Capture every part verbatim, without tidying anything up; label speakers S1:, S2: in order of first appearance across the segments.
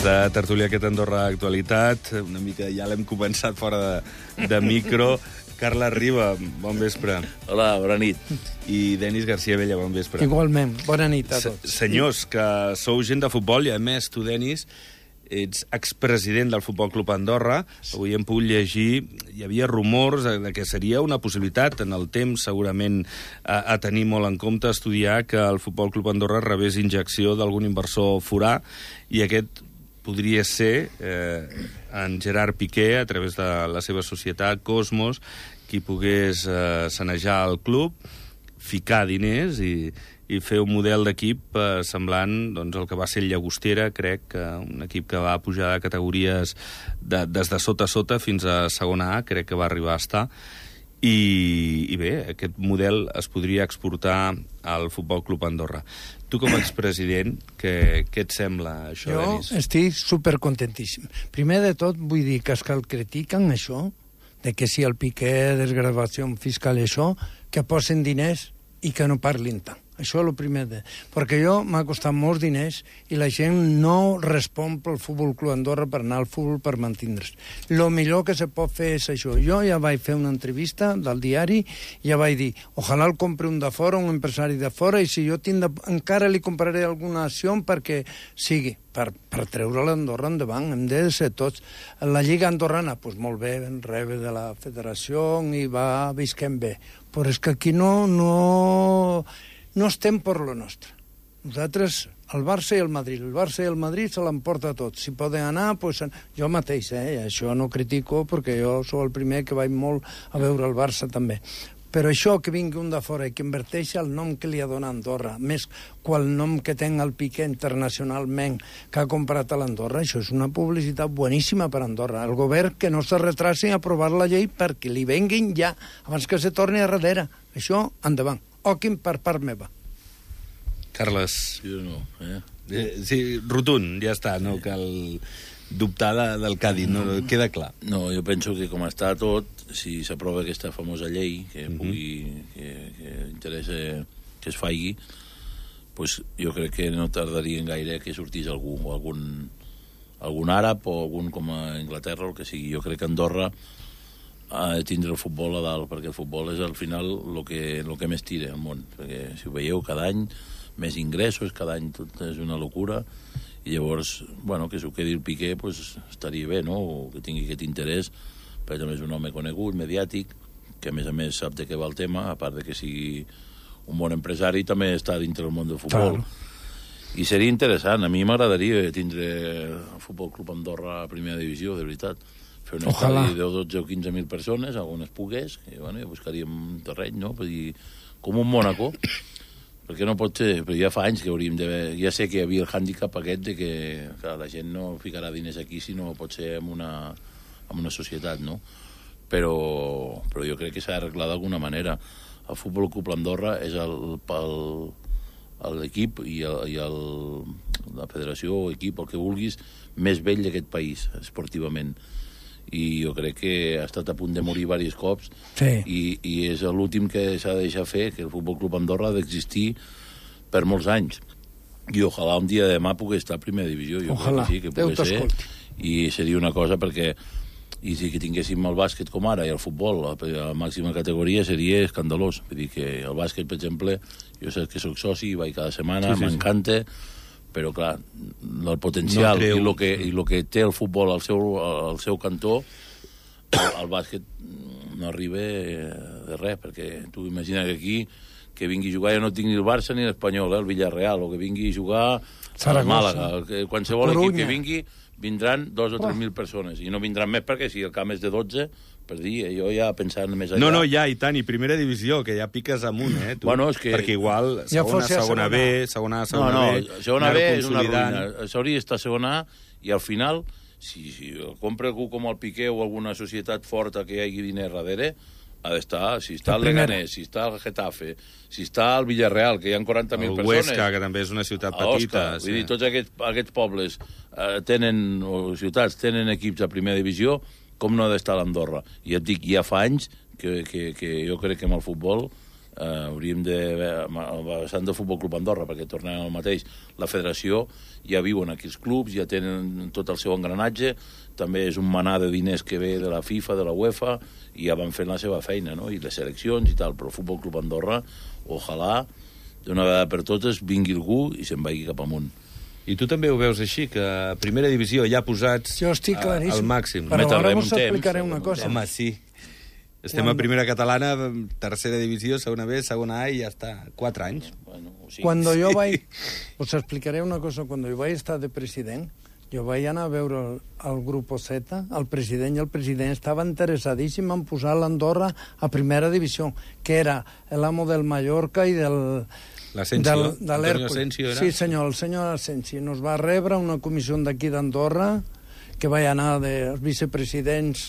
S1: temps de tertúlia aquest Andorra Actualitat. Una mica ja l'hem començat fora de, de micro. Carla Riba, bon vespre.
S2: Hola, bona nit.
S1: I Denis García Bella, bon vespre.
S3: Igualment, bona nit a tots.
S1: Se senyors, que sou gent de futbol i, a més, tu, Denis, ets expresident del Futbol Club Andorra. Avui hem pogut llegir, hi havia rumors de que seria una possibilitat en el temps, segurament, a, a tenir molt en compte, estudiar que el Futbol Club Andorra rebés injecció d'algun inversor forà, i aquest podria ser eh, en Gerard Piqué, a través de la seva societat Cosmos, qui pogués eh, sanejar el club, ficar diners i, i fer un model d'equip eh, semblant doncs, el que va ser el Llagostera, crec, que un equip que va pujar de categories de, des de sota a sota fins a segona A, crec que va arribar a estar. I, i bé, aquest model es podria exportar al Futbol Club Andorra. Tu, com a expresident, què, què et sembla això,
S3: jo
S1: Denis?
S3: Jo estic supercontentíssim. Primer de tot, vull dir que els que el critiquen, això, de que si el Piqué, desgravació fiscal i això, que posen diners i que no parlin tant. Això és el primer. De... Perquè jo m'ha costat molts diners i la gent no respon pel Futbol Club Andorra per anar al futbol per mantindre's. El millor que se pot fer és això. Jo ja vaig fer una entrevista del diari i ja vaig dir, ojalà el compri un de fora, un empresari de fora, i si jo tinc de... encara li compraré alguna acció perquè sigui, per, per treure l'Andorra endavant. Hem de ser tots. La Lliga Andorrana, doncs molt bé, rebe de la federació i va visquem bé. Però és que aquí no... no... no estem per lo nostre. Nosaltres, el Barça i el Madrid. El Barça i el Madrid se l'emporta tot. Si poden anar, pues, jo mateix, eh? Això no critico, perquè jo sóc el primer que vaig molt a veure el Barça també. Però això que vingui un de fora i que inverteixi el nom que li ha donat Andorra, més qual nom que té el Piqué internacionalment que ha comprat a l'Andorra, això és una publicitat boníssima per a Andorra. El govern que no se retrasi a aprovar la llei perquè li venguin ja, abans que se torni a darrere. Això, endavant. Òquim per part meva.
S1: Carles.
S2: Jo no, eh?
S1: eh sí, rotund, ja està, no cal dubtar de, del Cádiz, no, no queda clar.
S2: No, jo penso que com està tot, si s'aprova aquesta famosa llei que
S1: uh-huh.
S2: pugui, que, que interessa que es faci, pues jo crec que no tardaria gaire que sortís algú, o algun, algun àrab o algun com a Anglaterra o el que sigui. Jo crec que Andorra ha de tindre el futbol a dalt, perquè el futbol és al final el que, el que més tira al món, perquè si ho veieu cada any més ingressos, cada any tot és una locura, i llavors, bueno, que s'ho quedi el Piqué, pues, estaria bé, no?, o que tingui aquest interès, perquè també és un home conegut, mediàtic, que a més a més sap de què va el tema, a part de que sigui un bon empresari, també està dintre del món del futbol. Claro. I seria interessant, a mi m'agradaria tindre el Futbol Club Andorra a primera divisió, de veritat. Fer un estadi de dotze o quinze mil persones, on es pogués, i bueno, ja buscaríem un terreny, no?, per dir, com un Mònaco, perquè no pot ser, però ja fa anys que hauríem de... Ja sé que hi havia el hàndicap aquest de que, clar, la gent no ficarà diners aquí si no pot ser en una, en una societat, no? Però, però jo crec que s'ha d'arreglar d'alguna manera. El Futbol Club Andorra és l'equip i, el, i el, la federació o equip, el que vulguis, més vell d'aquest país, esportivament. I jo crec que ha estat a punt de morir diversos cops,
S3: sí.
S2: i, i és l'últim que s'ha de deixar fer, que el Futbol Club Andorra ha d'existir per molts anys. I ojalà un dia de demà pugui estar a primera divisió. Jo
S3: ojalà,
S2: crec que sí, que pugui ser.
S3: Escolti.
S2: I seria una cosa perquè, i si que tinguéssim el bàsquet com ara i el futbol a la màxima categoria seria escandalós. Vull dir que el bàsquet, per exemple, jo sé que soc soci, vaig cada setmana, sí, sí, m'encanta, sí. Però, clar, el potencial no creu... i el que, i lo que té el futbol al seu, al seu cantó, el, el bàsquet no arriba de res, perquè tu imagina que aquí que vingui a jugar, ja no tinc ni el Barça ni l'Espanyol, eh, el Villarreal, o que vingui a jugar al Màlaga, que qualsevol equip que vingui, vindran dos o tres mil persones, i no vindran més perquè si el camp és de dotze, per dir, jo ja pensant més allà...
S1: No, no, ja, i tant, i primera divisió, que ja piques amunt, eh, tu?
S2: Bueno, és que...
S1: Perquè igual, segona,
S3: ja
S1: segona B, segona A, segona
S2: no, no,
S1: B...
S2: segona B és una ruïna. S'hauria d'estar segona A, i al final, si, si compra algú com el Piqué o alguna societat forta que hi hagi diners darrere, ha d'estar, si està el Leganés, si està el Getafe, si està el Villarreal, que hi ha quaranta mil persones...
S1: El Huesca, que també és una ciutat petita.
S2: Osca, vull dir, tots aquests, aquests pobles eh, tenen, o ciutats tenen equips a primera divisió, com no ha d'estar l'Andorra. I et dic, ja fa anys que, que, que jo crec que amb el futbol eh, hauríem de... al vessant del Futbol Club Andorra, perquè tornem al mateix. La federació ja viuen aquí els clubs, ja tenen tot el seu engranatge, també és un manà de diners que ve de la FIFA, de la UEFA, i ja van fent la seva feina, no? I les seleccions i tal, però el Futbol Club Andorra, ojalà, d'una vegada per totes, vingui algú i se'n vagi cap amunt.
S1: I tu també ho veus així, que a primera divisió ja posats
S3: jo estic claríssim,
S1: al màxim.
S3: però ara us explicaré una cosa.
S1: Home, sí. Estem a primera catalana, tercera divisió, segona B, segona A, i ja està. Quatre anys.
S2: Bueno, sí.
S3: Cuando yo vaig... Us explicaré una cosa. Cuando yo vaig estar de president, jo vaig anar a veure el, el Grupo Z, el president, i el president estava interessadíssim en posar l'Andorra a primera divisió, que era l'amo del Mallorca i del...
S1: L'Asensio, Antonio Asensio era?
S3: Sí, senyor, el senyor Asensio. Nos va rebre una comissió d'aquí d'Andorra, que va anar dels vicepresidents,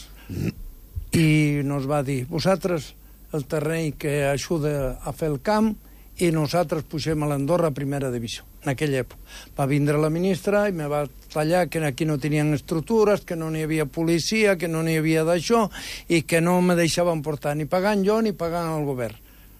S3: i nos va dir, vosaltres el terreny que ajuda a fer el camp i nosaltres pugem a l'Andorra a primera divisió, en aquella època. Va vindre la ministra i me va tallar que aquí no tenien estructures, que no n'hi havia policia, que no n'hi havia d'això, i que no me deixaven portar ni pagant jo ni pagant el govern.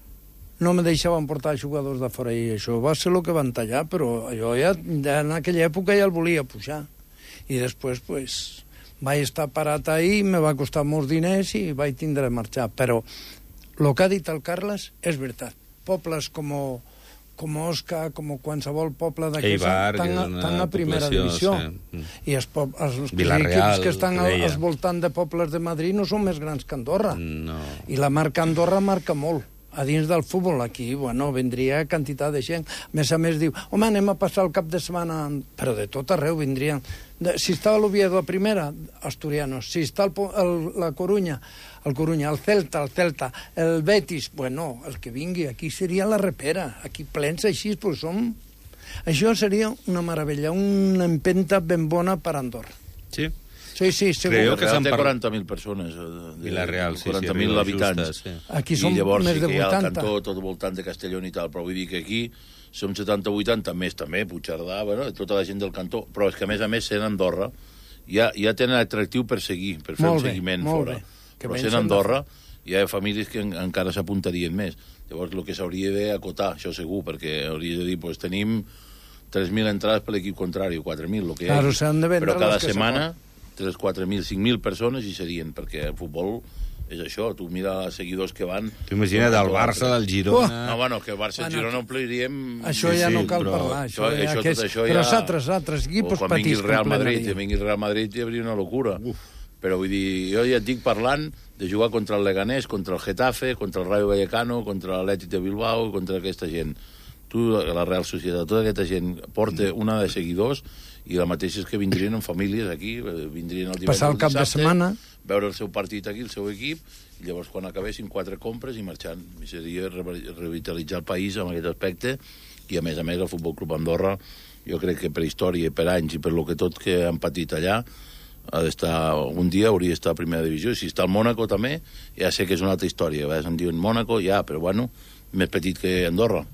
S3: No me deixaven portar jugadors de fora, i això va ser el que van tallar, però jo ja, ja en aquella època ja el volia pujar. I després, pues, vaig estar parat ahí, me va costar molts diners i vaig tindre de marxar. Però el que ha dit el Carles és veritat. Pobles com, com Osca, com qualsevol poble d'aquests, estan a primera divisió. Sí. I els, els, els equips que estan al, al voltant de pobles de Madrid no són més grans que Andorra.
S1: No.
S3: I la marca Andorra marca molt. A dins del futbol, aquí, bueno, vendria quantitat de gent. A més a més, diu, home, anem a passar el cap de setmana... Però de tot arreu vindrien. De, si està l'Oviedo a primera, asturianos. Si està el, el, la Corunya, el Corunya, el Celta, el Celta, el Betis... Bueno, el que vingui aquí seria la repera. Aquí plens així, pues som... Això seria una meravella, una empenta ben bona per Andorra.
S1: Sí?
S3: Sí, sí, segur.
S2: Creo que té quaranta mil persones.
S1: Villarreal, sí,
S2: quaranta mil habitants.
S1: Justes, sí.
S3: Aquí som
S2: I llavors
S3: més
S2: sí
S3: de
S2: que hi ha el
S3: vuitanta.
S2: cantó tot voltant de Castellón i tal, però vull dir que aquí som setanta vuitanta, més també, Puigcerdà, bueno, tota la gent del cantó, però és que a més a més sent Andorra ja, ja tenen atractiu per seguir, per fer
S3: molt
S2: un
S3: bé,
S2: seguiment
S3: molt
S2: fora.
S3: bé. Que
S2: Però
S3: ben
S2: sent
S3: sembla.
S2: Andorra hi ha famílies que en, encara s'apuntarien més. Llavors el que s'hauria d'acotar, això segur, perquè hauria de dir, pues tenim tres mil entrades per l'equip contrari, o quatre mil, el que hi
S3: Claro,
S2: hagi.
S3: s'han de vendre
S2: Però cada
S3: les que
S2: setmana tres, quatre mil, cinc mil persones hi serien, perquè el futbol és això, tu mira els seguidors que van...
S1: Tu imagina't del Barça, del Girona...
S3: Oh!
S2: No, bueno, que el Barça i el Girona ompliríem...
S3: Això
S1: Sí,
S3: ja
S1: sí,
S3: no cal
S1: però
S3: parlar. Això,
S2: això-
S3: ja
S2: això-
S3: que és...
S2: tot això
S3: Però
S2: ja-
S3: els altres, altres equipos
S2: o quan vingui
S3: petits
S2: el Real Madrid,
S3: completarien.
S2: i vingui el Real Madrid hi hauria una locura. Uf. Però vull dir, jo ja et dic parlant de jugar contra el Leganés, contra el Getafe, contra el Rayo Vallecano, contra l'Atlètic de Bilbao, contra aquesta gent. Tu, la Real Societat, tota aquesta gent porta una de seguidors i la mateixa és que vindrien en famílies aquí, vindrien el divendres,
S3: Passar el cap de setmana.
S2: veure el seu partit aquí, el seu equip, i llavors quan acabessin quatre compres i marxant. I seria re- revitalitzar el país en aquest aspecte, i a més a més el Futbol Club Andorra, jo crec que per història i per anys i per lo que tot que han patit allà, ha d'estar, un dia hauria d'estar a primera divisió. I si està al Mònaco també, ja sé que és una altra història. A vegades em diuen Mònaco, ja, però bueno, més petit que Andorra.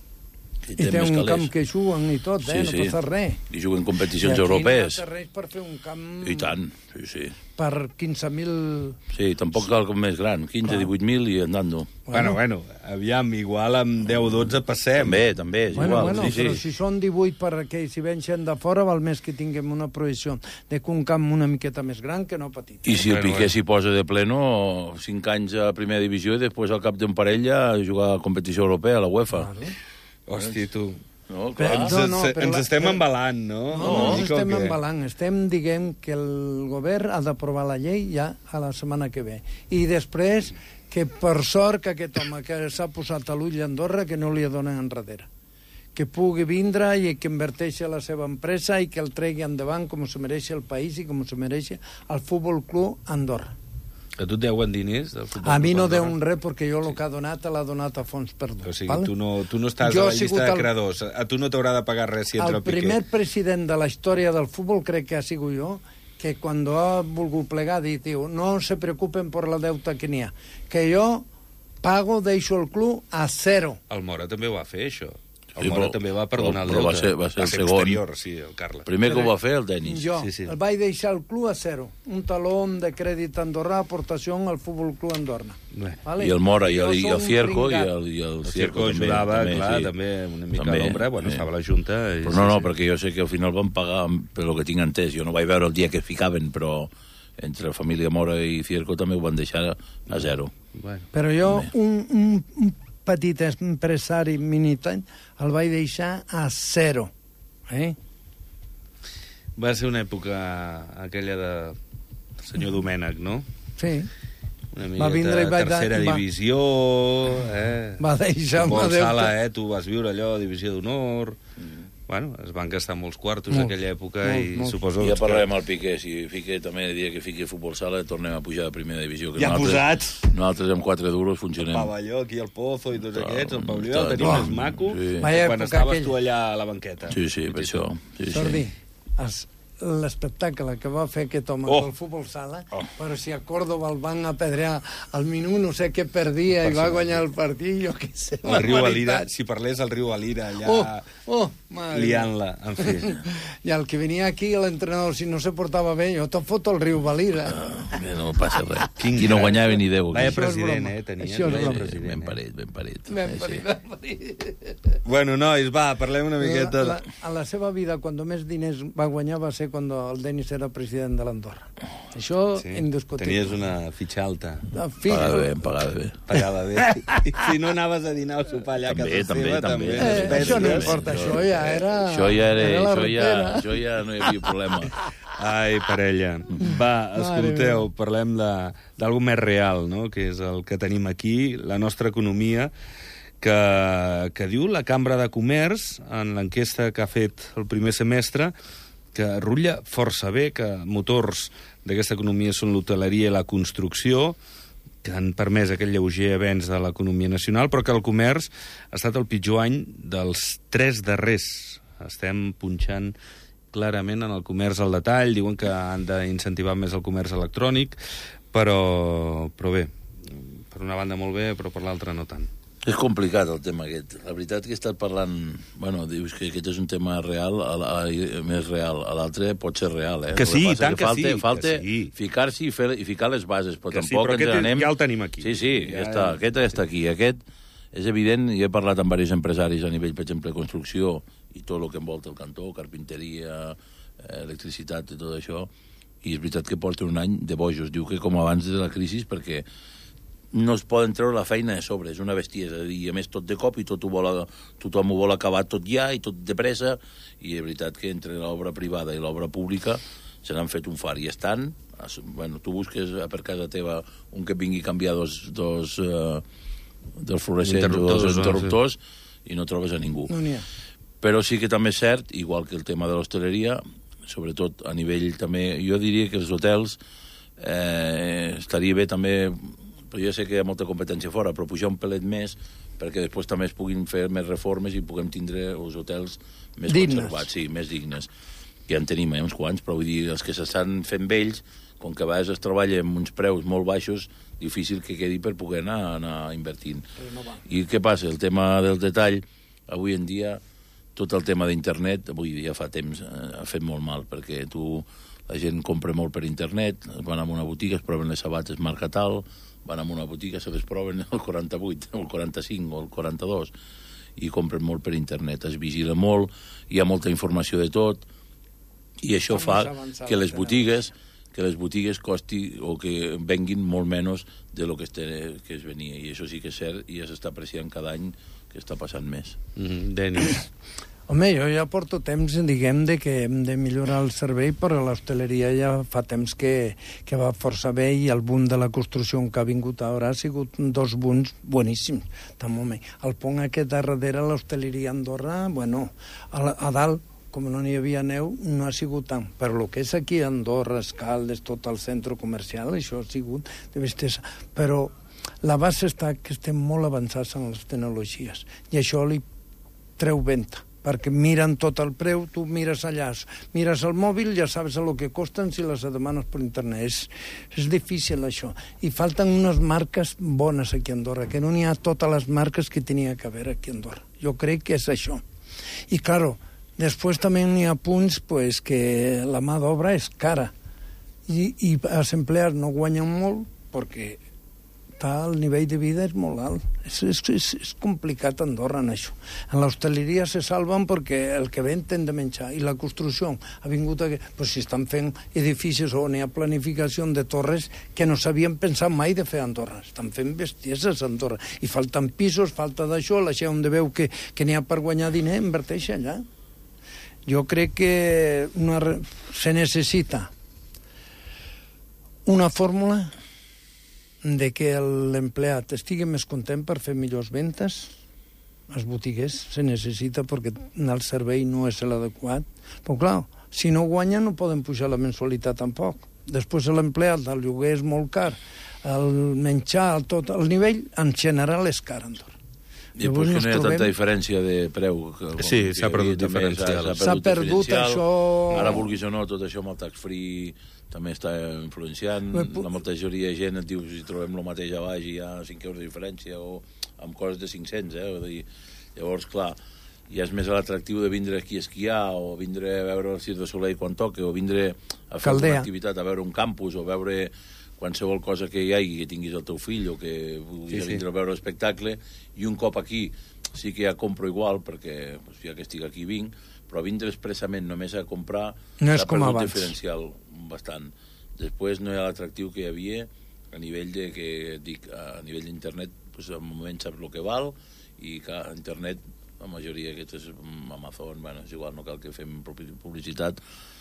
S3: I té un
S2: calés.
S3: camp que juguen i tot, eh?
S2: Sí,
S3: no
S2: sí.
S3: passa res.
S2: I juguen
S3: I
S2: competicions
S3: aquí
S2: europees.
S3: no té res per fer un camp
S2: I tant, sí, sí.
S3: per quinze mil...
S2: Sí, tampoc cal com més gran, quinze, divuit mil i andando.
S1: Bueno, bueno, aviam, igual amb deu dotze passem.
S2: També, també, és
S3: Bueno,
S2: igual.
S3: bueno,
S2: sí,
S3: però
S2: sí.
S3: si són divuit perquè si ven gent de fora val més que tinguem una prohibició de que un camp una miqueta més gran que no petit.
S2: I si el
S1: Bueno,
S2: Piqué
S1: bueno.
S2: s'hi posa de pleno, cinc anys a primera divisió i després al cap d'un parell a jugar a competició europea, a la UEFA.
S3: Vale.
S1: Hosti, tu...
S2: No,
S3: Però-
S2: clar.
S1: Ens,
S3: No, no,
S1: ens,
S3: però
S1: ens
S3: la-
S1: estem
S3: però-
S1: embalant, no?
S3: No, no,
S1: Una
S3: no
S1: mica o
S3: estem
S1: què?
S3: embalant, estem diguem que el govern ha d'aprovar la llei ja a la setmana que ve. I després que per sort que aquest home que s'ha posat a l'ull a Andorra que no li donen enrere. Que pugui vindre i que inverteixi a la seva empresa i que el tregui endavant com se mereix el país i com se mereix el Futbol Club Andorra.
S1: A tu et deuen diners? Del Futbol
S3: A mi
S1: Club
S3: no
S1: Andorra?
S3: deuen res perquè jo el que ha donat l'ha donat a fons perdut.
S1: O sigui,
S3: val?
S1: tu no, tu no estàs
S3: Jo
S1: a la
S3: he sigut
S1: llista de
S3: el-
S1: creadors. A tu no t'haurà de pagar res si entra
S3: El
S1: el Piqué.
S3: primer president de la història del futbol crec que ha sigut jo, que quan ha volgut plegar ha dit, diu, no se preocupen por la deuta que n'hi ha, que jo pago, deixo el club a zero.
S1: El Mora també ho va fer, això. El Mora també va perdonar el
S2: però
S1: deute.
S2: va ser, va ser el segon.
S1: Exterior, sí, el Carles.
S2: Primer que ho va fer, el Denis.
S3: Jo
S1: Sí, sí.
S3: el vaig deixar el club a zero. Un talón de crèdit andorrà, aportació al Futbol Club Andorra.
S1: Bé.
S3: Vale?
S2: I el Mora, i
S3: Jo
S2: el, i el
S3: som
S2: Cierco, i
S3: pringat.
S2: el, i el
S1: El
S2: Cierco
S1: Circo
S2: també,
S1: ajudava,
S2: també,
S1: clar,
S2: sí.
S1: també una mica
S2: També,
S1: a l'ombra, bueno,
S2: sí.
S1: estava a la Junta... I,
S2: Però no, no,
S1: sí,
S2: perquè jo sé que al final van pagar, per el que tinc entès, jo no vaig veure el dia que es ficaven, però entre la família Mora i Cierco també ho van deixar a zero.
S1: sí. Bueno.
S3: Però jo, un, un, un petit empresari militant, el vaig deixar a zero. Eh?
S1: Va ser una època aquella de senyor Domènec, no?
S3: Sí.
S1: Una
S3: Va vindre i
S1: miqueta
S3: va-
S1: tercera
S3: i va-
S1: divisió, eh?
S3: Va deixar
S1: Futbol
S3: deute.
S1: sala, eh? Tu vas viure allò, divisió d'honor... Bueno, es van gastar molts quartos
S3: Molts,
S1: aquella època
S3: molts,
S1: i
S3: molts.
S1: suposo...
S2: I ja
S1: que-
S2: parlarem al Piqué, si fique també el dia que fiqui futbol sala tornem a pujar a primera divisió. Que
S1: Ja
S2: nosaltres-
S1: posats.
S2: Nosaltres amb quatre duros
S1: El
S2: funcionem.
S1: pavelló, aquí el Pozo i tots
S2: Tot,
S1: aquests, el pavelló
S2: tot,
S1: el tenia
S2: tot.
S1: més maco
S2: Sí.
S3: Vaya
S1: quan
S3: època
S1: estaves
S3: aquella.
S1: tu allà a la banqueta.
S2: Sí, sí, per això. Sí,
S3: Jordi,
S2: sí.
S3: es- l'espectacle que va fer aquest home
S1: Oh.
S3: del futbol sala, però si a Córdoba el van apedrear al minut no sé què perdia i va guanyar el partit, jo què sé.
S1: El riu Valira,
S3: barbaritat.
S1: si parlés el riu Valira allà
S3: Oh, oh, madre mía.
S1: liant-la, en fi.
S3: I el que venia aquí, l'entrenador, si no se portava bé, jo te'n foto el riu Valira.
S2: Bé, no passa res.
S1: Quin
S2: Qui no
S1: gran-
S2: guanyava ni Déu.
S1: Vaya
S2: aquí.
S1: president,
S3: broma.
S1: eh, tenia.
S3: Això és
S1: Vaya
S3: broma.
S1: president,
S2: Ben
S1: eh.
S2: parit, ben parit.
S3: Ben
S2: Eh, sí.
S3: parit, ben parit.
S1: Bueno, nois, va, parlem una miqueta...
S3: La, la, a la seva vida, quan més diners va guanyar va ser quan el Denis era president de l'Andorra. Això,
S1: Sí,
S3: indiscutible.
S1: tenies una fitxa alta.
S3: En fi,
S2: Pagava bé, em pagava bé.
S1: Pagava bé. I si no anaves a dinar o sopar allà a
S2: També,
S1: casa
S2: també,
S1: seva,
S2: també.
S1: també.
S3: eh,
S1: les
S3: això no
S1: pesques.
S3: importa, això ja era...
S2: Això ja era,
S3: era la
S2: això ja,
S3: rupera.
S2: això ja no hi havia problema.
S1: Ai, parella. Va, escolteu, parlem de- d'algú més real, no?, que és el que tenim aquí, la nostra economia, que, que diu la Cambra de Comerç, en l'enquesta que ha fet el primer semestre, que rutlla força bé, que motors d'aquesta economia són l'hoteleria i la construcció, que han permès aquest lleuger avenç de l'economia nacional, però que el comerç ha estat el pitjor any dels tres darrers. Estem punxant clarament en el comerç al detall, diuen que han d'incentivar més el comerç electrònic, però, però bé, per una banda molt bé, però per l'altra no tant.
S2: És complicat el tema aquest. La veritat que he estat parlant... Bueno, dius que aquest és un tema real, a la, a, més real. A l'altre pot ser real, eh?
S1: Que sí,
S2: El passa
S1: tant que
S2: falta,
S1: sí,
S2: Falta
S1: que sí.
S2: ficar-s'hi i, fer, i ficar les bases, però
S1: Que sí,
S2: tampoc
S1: però
S2: ens
S1: aquest
S2: anem...
S1: ja el tenim aquí.
S2: Sí, sí,
S1: Ja-
S2: ja està. Aquest està aquí. Aquest és evident, i he parlat amb diversos empresaris a nivell, per exemple, de construcció i tot el que envolta el cantó, carpinteria, eh, electricitat i tot això, i és veritat que porta un any de bojos. Diu que com abans de la crisi, perquè no es poden treure la feina de sobre, és una bestiesa, i a més tot de cop i tot ho vol, tothom ho vol acabar tot ja i tot de pressa, i és veritat que entre l'obra privada i l'obra pública se n'han fet un far, i estan, bueno, tu busques per casa teva un que vingui a canviar dos, dos, eh, dos fluorescents o dos
S1: Interruptors,
S2: interruptors i no trobes a ningú.
S3: No n'hi ha.
S2: Però sí que també és cert, igual que el tema de l'hostaleria, sobretot a nivell també, jo diria que els hotels eh, estaria bé també, però jo sé que hi ha molta competència fora, però pujar un pelet més perquè després també es puguin fer més reformes i puguem tindre els hotels més
S3: Dignes.
S2: conservats, sí, més dignes. Que ja en tenim, eh, uns quants, però vull dir, els que s'estan fent vells, com que a vegades es treballa amb uns preus molt baixos, difícil que quedi per poder anar, anar invertint. I què passa? El tema del detall, avui en dia, tot el tema d'internet, avui ja fa temps, eh, ha fet molt mal, perquè tu, la gent compra molt per internet, van a una botiga, es proven les sabates marca tal, van a una botiga, se les proven el quaranta-vuit, o el quaranta-cinc, o el quaranta-dos, i compren molt per internet. Es vigila molt, hi ha molta informació de tot, i això
S3: Com
S2: fa
S3: més avançada
S2: que les
S3: tenen.
S2: botigues que les botigues costi o que venguin molt menys de lo que es, té, que es venia. I això sí que és cert i ja s'està apreciant cada any que està passant més.
S1: Mm -hmm. Denis.
S3: Home, jo ja porto temps, diguem, de que hem de millorar el servei, però l'hostaleria ja fa temps que, que va força bé, i el boom de la construcció que ha vingut ara ha sigut dos booms boníssims. També. El pont aquest de darrere, l'hostaleria a Andorra, bueno, a, a dalt, com no n'hi havia neu, no ha sigut tant. Però el que és aquí a Andorra, Escaldes, tot el centre comercial, això ha sigut de bestiesa. Però la base està que estem molt avançats en les tecnologies, i això li treu venta. perquè miren tot el preu, tu mires allà, mires el mòbil, ja sabes el que costen si les demanes per internet. És, és difícil això. I falten unes marques bones aquí a Andorra, que no n'hi ha totes les marques que tenia que haver aquí a Andorra. Jo crec que és això. I, claro, després també n'hi ha punts pues, que la mà d'obra és cara i, i els empleats no guanyen molt perquè el nivell de vida és molt alt. És, és, és, és complicat a Andorra en això. En l'hostaleria se salven perquè el que ven tenen de menjar. I la construcció ha vingut a... Pues si estan fent edificis on hi ha planificació de torres que no s'havien pensat mai de fer a Andorra. Estan fent bestieses a Andorra. I falten pisos, falta d'això, la gent on veu que, que n'hi ha per guanyar diner, inverteix allà. Jo crec que una, se necessita una fórmula de que l'empleat estigui més content per fer millors ventes. Els botiguers se necessita perquè el servei no és l'adequat. Però clar, si no guanyen no poden pujar la mensualitat tampoc. Després l'empleat, el lloguer és molt car, el menjar, el tot, el nivell en general és car a Andorra.
S2: I després que no hi ha tanta diferència de preu.
S1: Sí, s'ha perdut diferencial.
S3: S'ha perdut això...
S2: Ara, vulguis o no, tot això amb el tax-free també està influenciant. La majoria de gent et diu si trobem el mateix a baix i hi ha cinc euros de diferència o amb coses de cinc-cents, eh? Llavors, clar, ja és més l'atractiu de vindre aquí a esquiar o vindre a veure el Cirque du Soleil quan toca o vindre a fer una activitat, a veure un campus o veure qualsevol cosa que hi hagi, que tinguis el teu fill o que vulguis sí, sí. vindre a veure l'espectacle, i un cop aquí sí que ja compro igual, perquè pues, ja que estic aquí vinc, però vindre expressament només a comprar
S3: no és com
S2: perdut
S3: abans.
S2: Diferencial bastant. Després no hi ha l'atractiu que hi havia a nivell de que dic, a nivell d'internet, pues, al moment saps el que val, i que a internet la majoria aquestes Amazon, bueno, és igual, no cal que fem publicitat.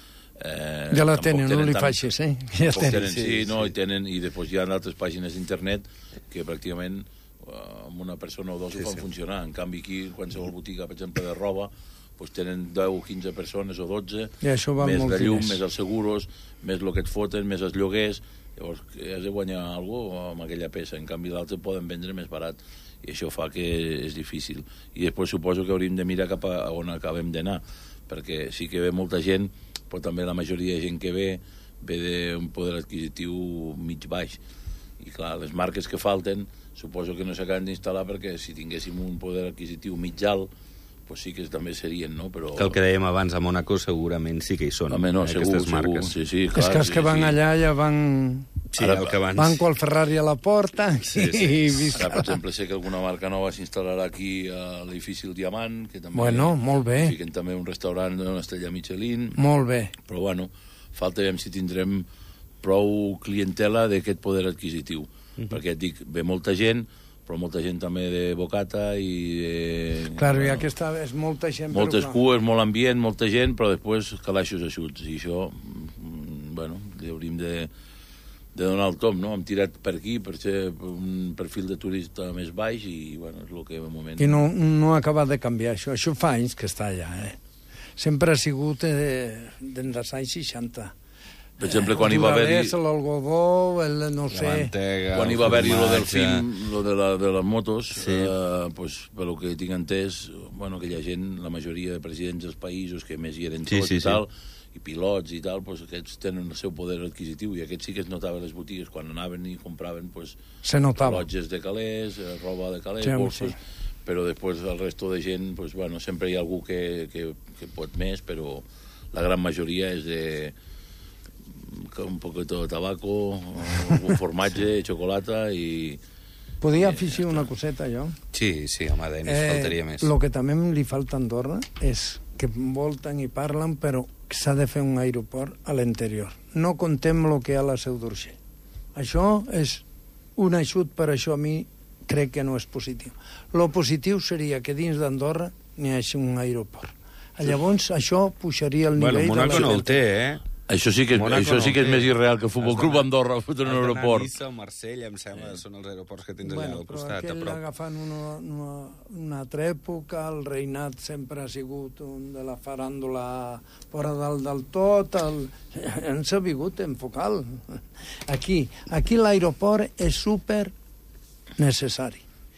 S2: Eh,
S3: ja la tenen, tenen, no li facis, eh? Ja
S2: tenen, tenen, sí, sí, no, sí. I tenen, i després hi ha altres pàgines d'internet que pràcticament amb una persona o dos sí, ho fan sí. funcionar. En canvi aquí, qualsevol botiga, per exemple, de roba, pues tenen deu o quinze persones o dotze, més de llum, diners. Més els seguros, més el que et foten, més els lloguers. Llavors, has de guanyar alguna cosa amb aquella peça. En canvi, l'altre poden vendre més barat. I això fa que és difícil. I després suposo que hauríem de mirar cap a on acabem d'anar, perquè sí que ve molta gent, però també la majoria de gent que ve ve d'un poder adquisitiu mig baix. I clar, les marques que falten suposo que no s'acaben d'instal·lar perquè si tinguéssim un poder adquisitiu mig alt, pues sí que també serien, no? Però...
S1: Que el que dèiem abans, a Mónaco segurament sí que hi són,
S2: Home, no,
S1: eh,
S2: segur,
S1: aquestes marques.
S2: Segur, sí, sí, clar,
S3: és que els
S2: sí,
S3: que van
S2: sí.
S3: allà ja van...
S1: Sí, Ara, el que abans...
S3: Van qual Ferrari a la porta sí, sí. i visca.
S2: Ara, per exemple, sé que alguna marca nova s'instal·larà aquí a l'edifici El Diamant, que també...
S3: Bueno, molt bé.
S2: Fiquen també un restaurant d'una estrella Michelin.
S3: Molt bé.
S2: Però, bueno, falta veure si tindrem prou clientela d'aquest poder adquisitiu. Uh-huh. Perquè, et dic, ve molta gent, però molta gent també de bocata i de...
S3: Clar, ja que està, és molta gent...
S2: Moltes
S3: però...
S2: cues, molt ambient, molta gent, però després calaixos eixuts. I això, bueno, li hauríem de, de donar el tom, no? Hem tirat per aquí per ser un perfil de turista més baix i, bueno, és el que de moment...
S3: I no, no ha acabat de canviar això. Això fa anys que està allà, eh? Sempre ha sigut eh, des dels anys seixanta.
S2: Per exemple, quan hi va haver-hi...
S3: l'algodó, el no sé...
S1: La mantega,
S2: quan hi va haver-hi lo del film, lo de, la, de les motos,
S1: sí.
S2: eh, pues, per lo que tinc entès, bueno, aquella gent, la majoria de presidents dels països que més hi eren tots sí, sí, i tal, sí. i pilots i tal, pues, aquests tenen el seu poder adquisitiu, i aquests sí que es notava a les botigues, quan anaven i compraven, pues,
S3: se notava.
S2: Rellotges de calés, roba de calés,
S3: sí,
S2: bolsos...
S3: Sí.
S2: Però després el resto de gent, pues, bueno, sempre hi ha algú que, que, que pot més, però la gran majoria és de... un poquito de tabaco, un formatge, xocolata i...
S3: Podia afegir una coseta, jo?
S1: Sí, sí, home, Denis, eh, faltaria més.
S3: El que també li falta a Andorra és que volten i parlen, però s'ha de fer un aeroport a l'interior. No contem el que hi ha a la Seu d'Urgell. Això és un ajut, per això a mi crec que no és positiu. Lo positiu seria que dins d'Andorra n'hi hagi un aeroport. Llavors, això pujaria el nivell...
S1: Bueno, Mónaco no el té, eh?
S2: Això sí que és, això sí que és més irreal que el Futbol Club Andorra ha fet un aeroport.
S1: Niça o Marsella, em sembla, eh. són els aeroports que tens
S3: bueno,
S1: allà al costat.
S3: Però aquell agafant una, una, una altra època, el reinat sempre ha sigut un de la faràndula fora dalt del tot, el... ens ha vingut enfocal. Aquí, aquí l'aeroport és super necessari.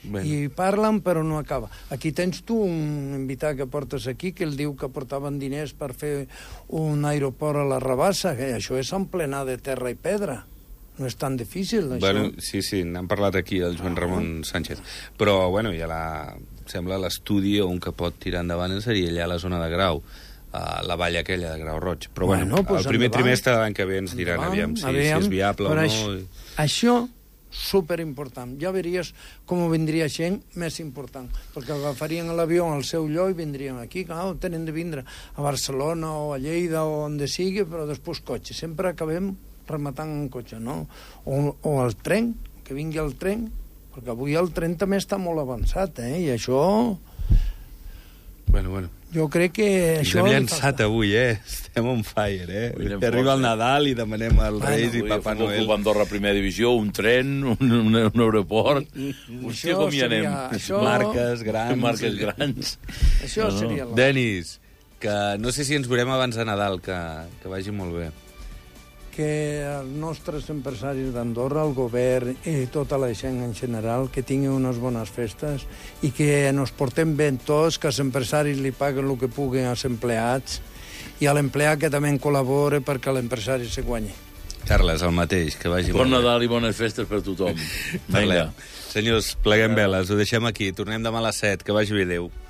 S1: Bueno.
S3: I parlen, però no acaba. Aquí tens tu un invitat que portes aquí que el diu que portaven diners per fer un aeroport a la Rabassa, que això és emplenar de terra i pedra. No és tan difícil, això.
S1: Bueno, sí, sí, n'han parlat aquí, el Joan Ramon Sánchez. Però, bueno, ja la, sembla l'estudi on que pot tirar endavant seria allà a la zona de Grau, a la vall aquella de Grau Roig. Però, bueno,
S3: Bueno, pues
S1: el primer
S3: endavant.
S1: trimestre de l'any que ve ens diran,
S3: Endavant,
S1: aviam, si,
S3: aviam,
S1: si és viable o
S3: però
S1: no.
S3: Això, això superimportant. Ja veuries com vindria gent més important, perquè agafarien l'avió al seu lloc i vindrien aquí. Clar, tenen de vindre a Barcelona o a Lleida o on de sigui, però després cotxe. Sempre acabem rematant un cotxe, no? O, o el tren, que vingui el tren, perquè avui el tren també està molt avançat, eh? I això...
S1: Bueno, bueno.
S3: Jo crec que
S1: Ens
S3: això...
S1: hem
S3: li
S1: llançat
S3: falta.
S1: avui, eh? Estem on fire, eh?
S2: Avui anem
S1: Arriba
S2: fort,
S1: el
S2: eh?
S1: Nadal i demanem als
S3: Bueno,
S1: Reis i
S2: Avui,
S1: Papa
S2: el Futbol
S1: Noel.
S2: Club Andorra Primera Divisió, un tren, un, un, un aeroport... Hòstia,
S3: Això
S2: com hi anem.
S3: seria- això-
S1: Marques grans.
S2: Marques grans.
S3: Això
S2: No, no.
S3: seria... la-
S1: Denis, que no sé si ens veurem abans de Nadal, que, que vagi molt bé.
S3: que els nostres empresaris d'Andorra, el govern i tota la gent en general, que tinguin unes bones festes i que ens portem bé tots, que els empresaris li paguen el que puguen als empleats i a l'empleat que també en col·labore perquè l'empresari se guanyi.
S1: Carles, el mateix, que vagi
S2: Bon
S1: molt bé.
S2: Nadal i bones festes per tothom.
S1: Parlem. Senyors, pleguem veles, ho deixem aquí. Tornem demà a les set. Que vagi bé, adéu.